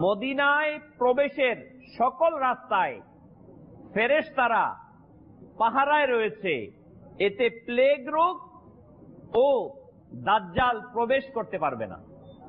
মদিনায় প্রবেশের সকল রাস্তায় ফেরেশতারা পাহারায় রয়েছে, এতে প্লেগ রোগ ও দাজ্জাল প্রবেশ করতে পারবে না।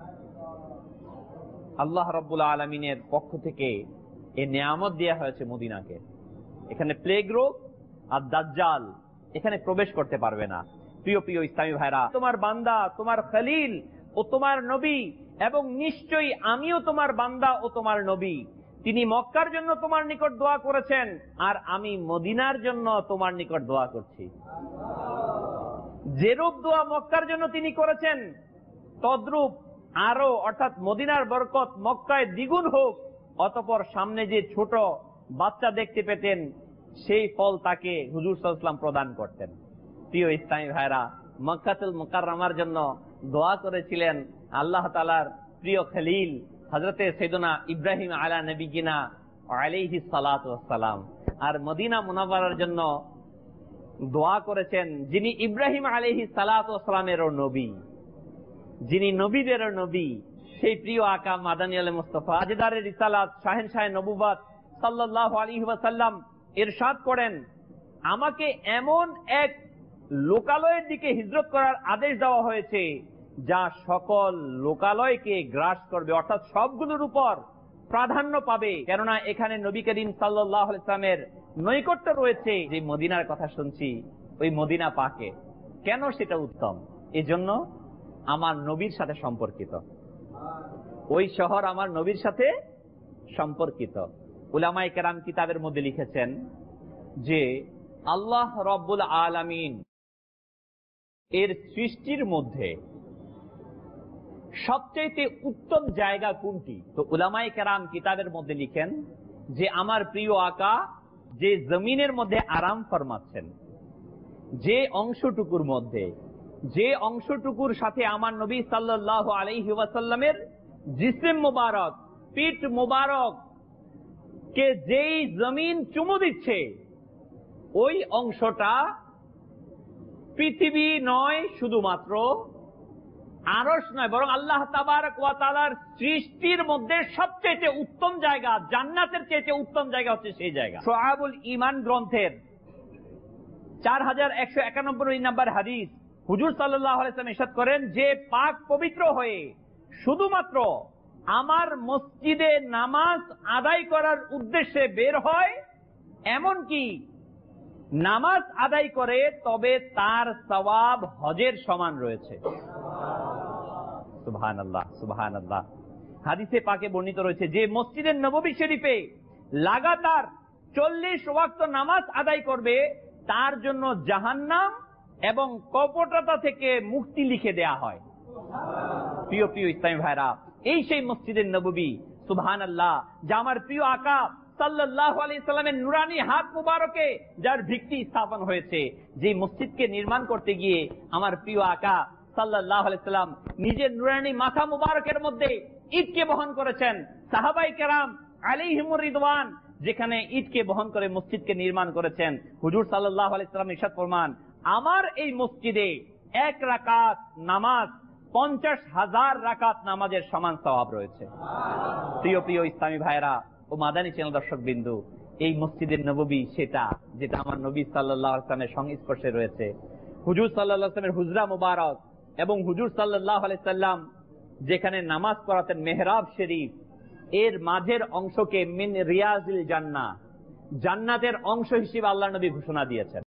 আল্লাহ রাব্বুল আলামিনের পক্ষ থেকে এই নিয়ামত দেয়া হয়েছে মদিনাকে। এখানে প্লেগ রোগ আর দাজ্জাল এখানে প্রবেশ করতে পারবে না। প্রিয় প্রিয় ইসলামী ভাইরা, তোমার বান্দা, তোমার খলিল ও তোমার নবী, এবং নিশ্চয়ই আমিও তোমার বান্দা ও তোমার নবী। তিনি মক্কার জন্য তোমার নিকট দোয়া করেছেন, আর আমি মদিনার জন্য তোমার নিকট দোয়া করছি। যেরূপ দোয়া মক্কার জন্য তিনি করেছেন, তদ্রূপ আরো, অর্থাৎ মদিনার বরকত মক্কায় দ্বিগুণ হোক। অতঃপর সামনে যে ছোট বাচ্চা দেখতে পেতেন, সেই ফল তাকে হুজুর সাল্লাল্লাহু আলাইহি ওয়াসাল্লাম প্রদান করতেন। প্রিয় ইসলামী ভাইরা, মক্কাতুল মুকাররমার জন্য দোয়া করেছিলেন আল্লাহ তাআলার প্রিয় খলিল হযরতে সাইয়েদনা ইব্রাহিম আলা নবিয়িনা আলাইহিস সালাতু ওয়াস সালাম। আর মদিনা মুনাওয়ারার জন্য দোয়া করেছেন যিনি ইব্রাহিম আলাইহিস সালাতু ওয়াস সালামেরও নবী, যিনি নবীদেরও নবী, সেই প্রিয় আকা মাদানী আল মুস্তাফা তাজদারে রিসালাত শাহেনশাহ নবুওয়াত সাল্লাল্লাহু আলাইহি ওয়াসাল্লাম ইরশাদ করেন, আমাকে এমন এক লোকালয়ের দিকে হিজরত করার আদেশ দেওয়া হয়েছে যা সকল লোকালয়কে গ্রাস করবে, অর্থাৎ সবগুলোর উপর প্রাধান্য পাবে। কেননা এখানে নবী করিম সাল্লাল্লাহু আলাইহি ওয়াসাল্লামের নৈকট্য রয়েছে। যে মদিনার কথা শুনছি, ওই মদিনা পাকে কেন সেটা উত্তম, এজন্য আমার নবীর সাথে সম্পর্কিত, ওই শহর আমার নবীর সাথে সম্পর্কিত। উলামায়ে কেরাম কিতাবের মধ্যে লিখেছেন যে আল্লাহ রব্বুল আলামিন এর সৃষ্টির মধ্যে সবচেয়ে উত্তম জায়গা কোনটি? তো উলামায়ে কেরাম কিতাবের মধ্যে লিখেন যে আমার প্রিয় আকা যে জমিনের মধ্যে আরাম ফরমাচ্ছেন, যে অংশটুকুর মধ্যে, যে অংশটুকুর সাথে আমার নবী সাল্লাল্লাহু আলাইহি ওয়াসাল্লামের জিসম মুবারক, পিঠ মুবারক কে যেই জমিন চুমু দিচ্ছে, ওই অংশটা পৃথিবী নয়, শুধুমাত্র আরশ নয়, বরং আল্লাহ তাবারক ওয়া তাআলার সৃষ্টির মধ্যে সবচেয়ে উত্তম জায়গা, জান্নাতের চেয়ে উত্তম জায়গা হচ্ছে সেই জায়গা। শুআবুল ঈমান গ্রন্থের 4191 নম্বর হাদিস, হুজুর সাল্লাল্লাহু আলাইহি ওয়াসাল্লাম ইরশাদ করেন যে পাক পবিত্র হয়ে শুধুমাত্র আমার মসজিদে নামাজ আদায় করার উদ্দেশ্যে বের হয়, এমনকি নামাজ আদায় করে, তবে তার সওয়াব হজের সমান রয়েছে। সুবহানাল্লাহ, সুবহানাল্লাহ। হাদিসে পাকে বর্ণিত রয়েছে যে মসজিদের নববী শরীফে লাগাতার 40 ওয়াক্ত নামাজ আদায় করবে, তার জন্য জাহান্নাম এবং কপটতা থেকে মুক্তি লিখে দেয়া হয়। প্রিয় প্রিয় ইসলামী ভাইরা, এই সেই মসজিদের নববী, সুবহানাল্লাহ, যা আমার প্রিয় আকা সাল্লাল্লাহু আলাইহি সাল্লামের নুরানি হাত মুবারকে যার ভিত্তি স্থাপন হয়েছে। যে মসজিদকে নির্মাণ করতে গিয়ে আমার প্রিয় আকা সাল্লাল্লাহু আলাইহি সাল্লাম নিজের নুরানি মাথা মুবারকের মধ্যে ইটকে বহন করেছেন। সাহাবায়ে কেরাম আলাইহিমুর রিদওয়ান যেখানে ইটকে বহন করে মসজিদকে নির্মাণ করেছেন, হুজুর সাল্লাল্লাহু আলাইহি সাল্লাম ইরশাদ ফরমান, আমার এই মসজিদে এক রাকাত নামাজ 50,000 রাকাত নামাজের সমান সওয়াব রয়েছে। প্রিয় প্রিয় ইসলামী ভাইরা ও মাদানী চ্যানেল দর্শক বিন্দু, এই মসজিদের নববী সেটা যেটা আমার নবী সাল্লাল্লাহু আলাইহি ওয়াসাল্লামের সংস্পর্শে রয়েছে। হুজুর সাল্লাল্লাহু আলাইহি ওয়াসাল্লামের হুজরা মুবারক এবং হুজুর সাল্লাল্লাহু আলাইহি ওয়াসাল্লাম যেখানে নামাজ পড়াতেন মেহরাব শরীফ, এর মাঝের অংশকে মিন রিয়াজিল জান্নাহ, জান্নাতের অংশ হিসেবে আল্লাহ নবী ঘোষণা দিয়েছেন।